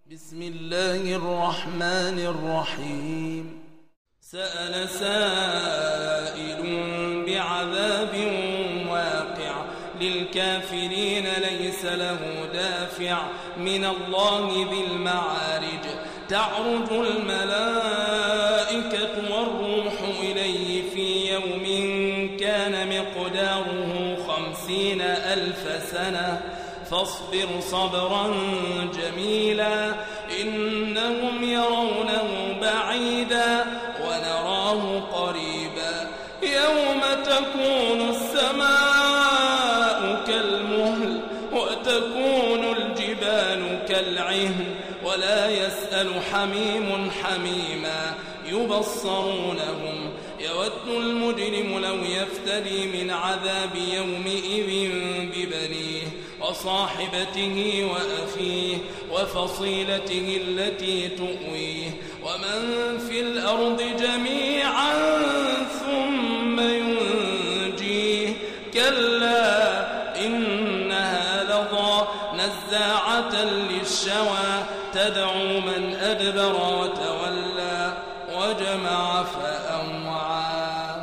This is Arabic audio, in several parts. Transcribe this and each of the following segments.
بسم الله الرحمن الرحيم. سأل سائل بعذاب واقع للكافرين ليس له دافع من الله ذي المعارج. تعرج الملائكة والروح إليه في يوم كان مقداره 50,000 سنة فاصبر صبرا جميلا إنهم يرونه بعيدا ونراه قريبا يوم تكون السماء كالمهل وتكون الجبال كالعهن ولا يسأل حميم حميما يبصرونهم يود المجرم لو يفتدي من عذاب يومئذ ببنيه وصاحبته وأخيه وفصيلته التي تؤويه ومن في الأرض جميعا ثم ينجيه كلا إنها لظى نزاعة للشوى تدعو من أدبر وتولى وجمع فأوعى.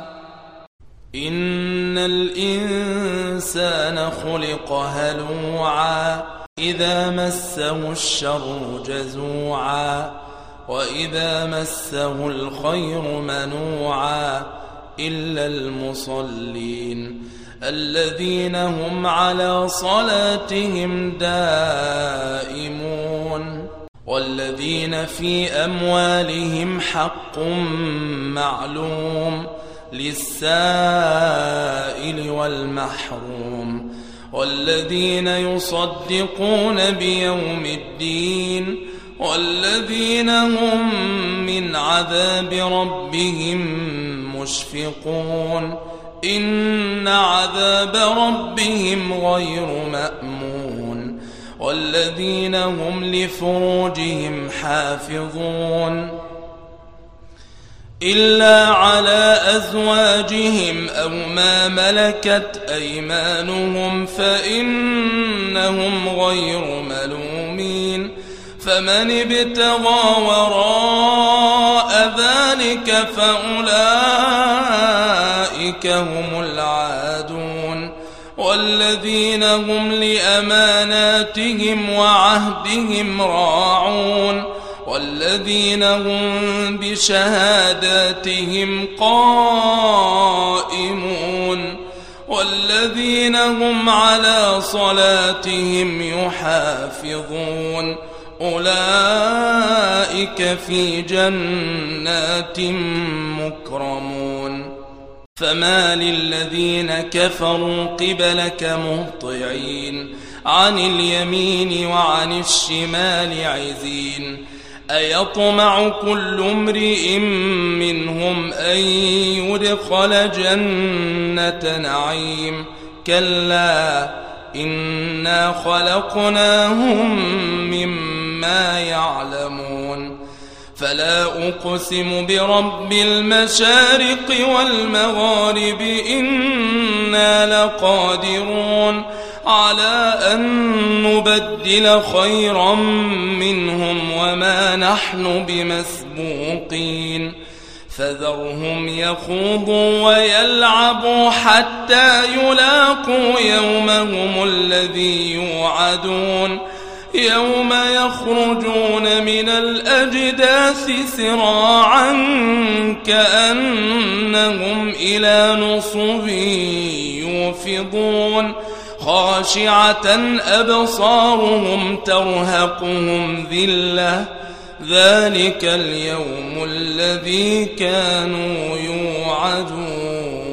إن الإنسان خلق هلوعا إذا مسه الشر جزوعا وإذا مسه الخير منوعا إلا المصلين الذين هم على صلاتهم دائمون والذين في أموالهم حق معلوم للسائل والمحروم والذين يصدقون بيوم الدين والذين هم من عذاب ربهم مشفقون إن عذاب ربهم غير مأمون والذين هم لفروجهم حافظون إلا على أزواجهم أو ما ملكت أيمانهم فإنهم غير ملومين فمن ابتغى وراء ذلك فأولئك هم العادون والذين هم لأماناتهم وعهدهم راعون والذين هم بشهاداتهم قائمون والذين هم على صلاتهم يحافظون أولئك في جنات مكرمون. فما للذين كفروا قبلك مهطعين عن اليمين وعن الشمال عزين أيطمع كل امرئ منهم أن يدخل جنة نعيم كلا إنا خلقناهم مما يعلمون فلا أقسم برب المشارق والمغارب إنا لقادرون على أن نبدل خيرا منهم وما نحن بمسبوقين فذرهم يخوضوا ويلعبوا حتى يلاقوا يومهم الذي يوعدون يوم يخرجون من الأجداث سراعا كأنهم إلى نصب يوفضون خاشعة أبصارهم ترهقهم ذلة ذلك اليوم الذي كانوا يوعدون.